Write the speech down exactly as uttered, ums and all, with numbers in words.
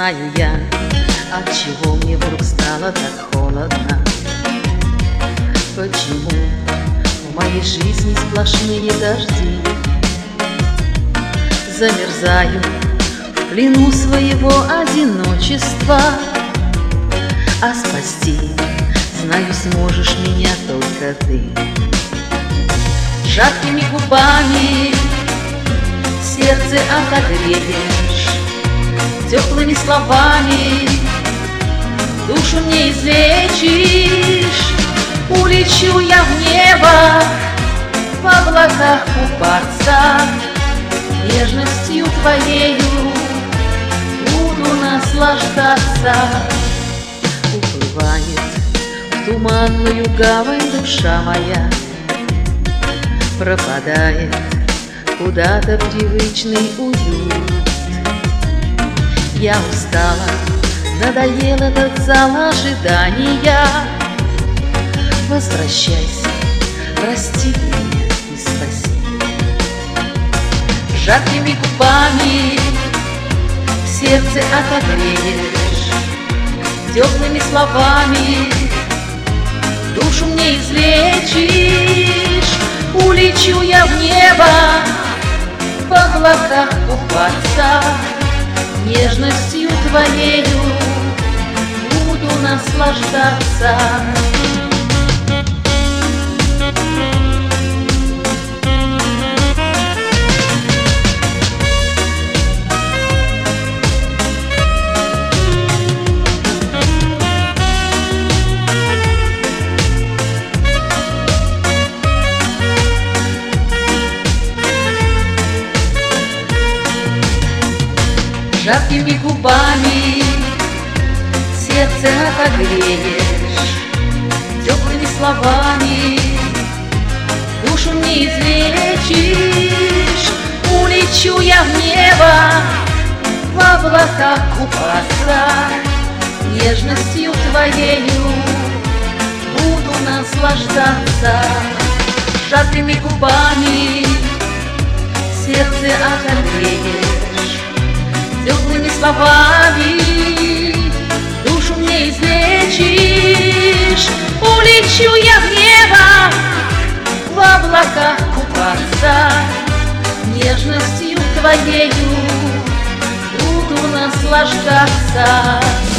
знаю я, отчего мне вдруг стало так холодно. Почему в моей жизни сплошные дожди? Замерзаю в плену своего одиночества, а спасти, знаю, сможешь меня только ты. Жаркими губами сердце отогреешь, теплыми словами душу не излечишь. Улечу я в небо, в облаках купаться, нежностью твоею буду наслаждаться. Уплывает в туманную гавань душа моя, пропадает куда-то в привычный уют. Я устала, надоел этот зал ожидания. Возвращайся, прости меня и спаси. Жаркими губами сердце отогреешь, теплыми словами душу мне излечишь. Улечу я в небо, в облаках купаться, нежностью твоею буду наслаждаться. Жаркими губами сердце отогреешь, теплыми словами душу не излечишь. Улечу я в небо, в облаках купаться, нежностью твоею буду наслаждаться. Жаркими губами сердце отогреешь, теплыми словами душу мне излечишь. Улечу я в небо, в облаках купаться, нежностью твоею буду наслаждаться.